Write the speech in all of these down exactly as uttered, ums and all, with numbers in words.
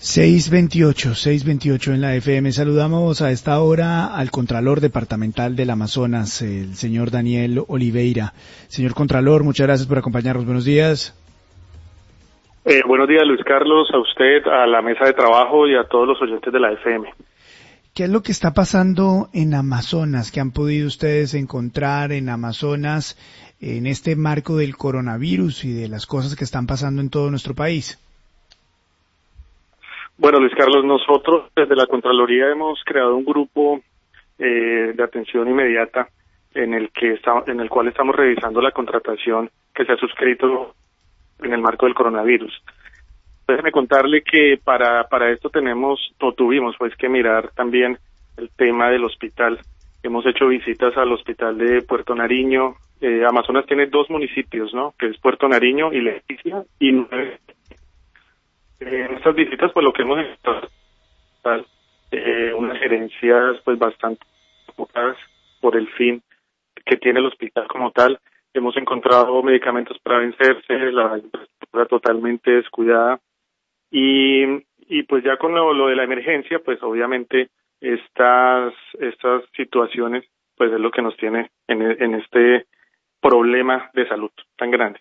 seis veintiocho, seis veintiocho en la F M. Saludamos a esta hora al Contralor Departamental del Amazonas, el señor Daniel Oliveira. Señor Contralor, muchas gracias por acompañarnos. Buenos días. Eh, buenos días, Luis Carlos, a usted, a la mesa de trabajo y a todos los oyentes de la F M. ¿Qué es lo que está pasando en Amazonas? ¿Qué han podido ustedes encontrar en Amazonas en este marco del coronavirus y de las cosas que están pasando en todo nuestro país? Bueno, Luis Carlos, nosotros desde la Contraloría hemos creado un grupo eh, de atención inmediata en el que está, en el cual estamos revisando la contratación que se ha suscrito en el marco del coronavirus. Déjeme contarle que para para esto tenemos o tuvimos pues que mirar también el tema del hospital. Hemos hecho visitas al hospital de Puerto Nariño. Eh, Amazonas tiene dos municipios, ¿no? Que es Puerto Nariño y Leticia, y nueve. En estas visitas, pues lo que hemos encontrado, eh, unas gerencias pues bastante preocupadas por el fin que tiene el hospital como tal. Hemos encontrado medicamentos para vencerse, la infraestructura totalmente descuidada y y pues ya con lo, lo de la emergencia, pues obviamente estas estas situaciones pues es lo que nos tiene en, en este problema de salud tan grande.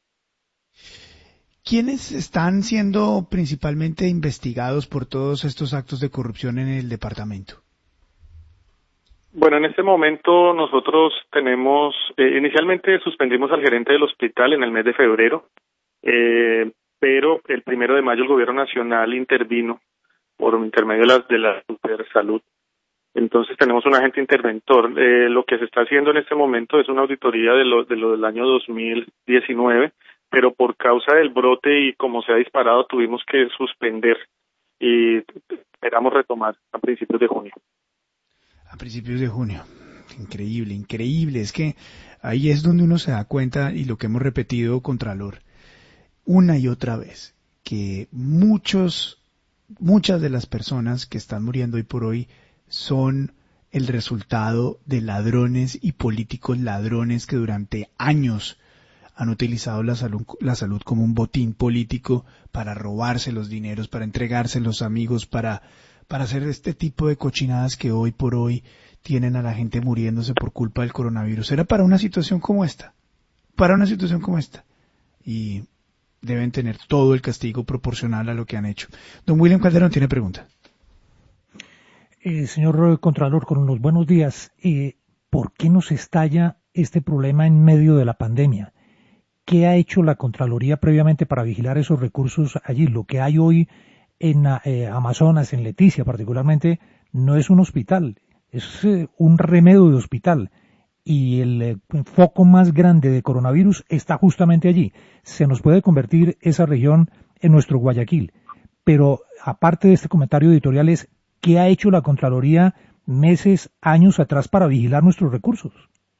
¿Quiénes están siendo principalmente investigados por todos estos actos de corrupción en el departamento? Bueno, en este momento nosotros tenemos, eh, inicialmente suspendimos al gerente del hospital en el mes de febrero, eh, pero el primero de mayo el gobierno nacional intervino por intermedio de la, de la Supersalud. Entonces tenemos un agente interventor. Eh, lo que se está haciendo en este momento es una auditoría de lo, de lo del año dos mil diecinueve, pero por causa del brote y como se ha disparado tuvimos que suspender y esperamos retomar a principios de junio. A principios de junio. Increíble, increíble. Es que ahí es donde uno se da cuenta, y lo que hemos repetido, Contralor, una y otra vez, que muchos, muchas de las personas que están muriendo hoy por hoy son el resultado de ladrones y políticos ladrones que durante años han utilizado la salud, la salud como un botín político para robarse los dineros, para entregarse los amigos, para, para hacer este tipo de cochinadas que hoy por hoy tienen a la gente muriéndose por culpa del coronavirus. Era para una situación como esta, para una situación como esta. Y deben tener todo el castigo proporcional a lo que han hecho. Don William Calderón tiene pregunta. Eh, señor Contralor, con los buenos días. Eh, ¿Por qué nos estalla este problema en medio de la pandemia? ¿Qué ha hecho la Contraloría previamente para vigilar esos recursos allí? Lo que hay hoy en eh, Amazonas, en Leticia particularmente, no es un hospital, es eh, un remedio de hospital. Y el eh, foco más grande de coronavirus está justamente allí. Se nos puede convertir esa región en nuestro Guayaquil. Pero aparte de este comentario editorial es, ¿qué ha hecho la Contraloría meses, años atrás para vigilar nuestros recursos?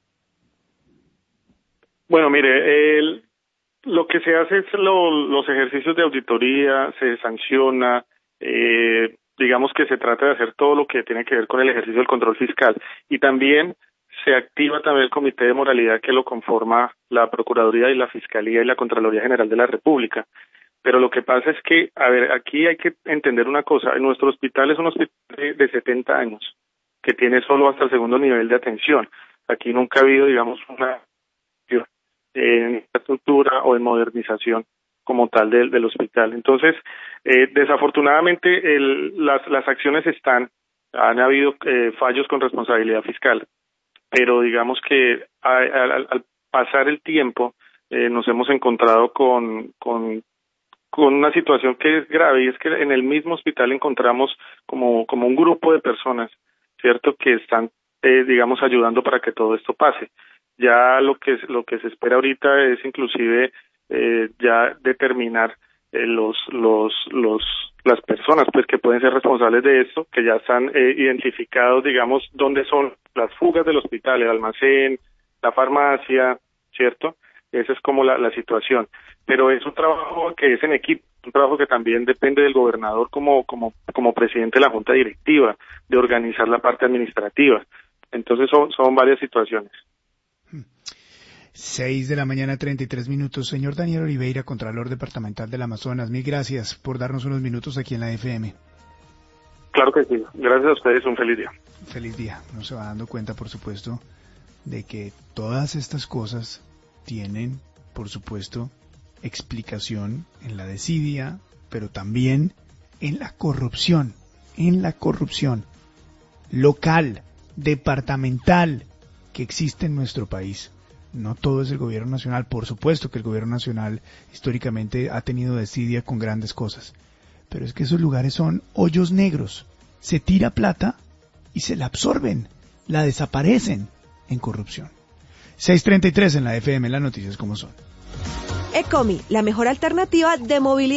Bueno, mire, el, lo que se hace es lo, los ejercicios de auditoría, se sanciona, eh, digamos que se trata de hacer todo lo que tiene que ver con el ejercicio del control fiscal. Y también se activa también el Comité de Moralidad que lo conforma la Procuraduría y la Fiscalía y la Contraloría General de la República. Pero lo que pasa es que, a ver, aquí hay que entender una cosa. Nuestro hospital es un hospital de, de setenta años, que tiene solo hasta el segundo nivel de atención. Aquí nunca ha habido, digamos, una en infraestructura o en modernización como tal del, del hospital. Entonces, eh, desafortunadamente, el, las, las acciones están, han habido eh, fallos con responsabilidad fiscal, pero digamos que a, a, al, al pasar el tiempo eh, nos hemos encontrado con, con, con una situación que es grave, y es que en el mismo hospital encontramos como, como un grupo de personas, ¿cierto?, que están, eh, digamos, ayudando para que todo esto pase. Ya lo que lo que se espera ahorita es inclusive eh, ya determinar eh, los los los las personas pues que pueden ser responsables de esto, que ya están eh, identificados, digamos, dónde son las fugas del hospital, el almacén, la farmacia, ¿cierto? Esa es como la, la situación. Pero es un trabajo que es en equipo, un trabajo que también depende del gobernador como como como presidente de la junta directiva, de organizar la parte administrativa. Entonces son son varias situaciones. Seis de la mañana, treinta y tres minutos. Señor Daniel Oliveira, Contralor Departamental del Amazonas, mil gracias por darnos unos minutos aquí en la F M. Claro que sí. Gracias a ustedes. Un feliz día. Feliz día. Uno se va dando cuenta, por supuesto, de que todas estas cosas tienen, por supuesto, explicación en la desidia, pero también en la corrupción, en la corrupción local, departamental, que existe en nuestro país. No todo es el gobierno nacional, por supuesto que el gobierno nacional históricamente ha tenido desidia con grandes cosas, pero es que esos lugares son hoyos negros, se tira plata y se la absorben, la desaparecen en corrupción. seis treinta y tres en la F M, las noticias como son. Ecomi, la mejor alternativa de movilidad.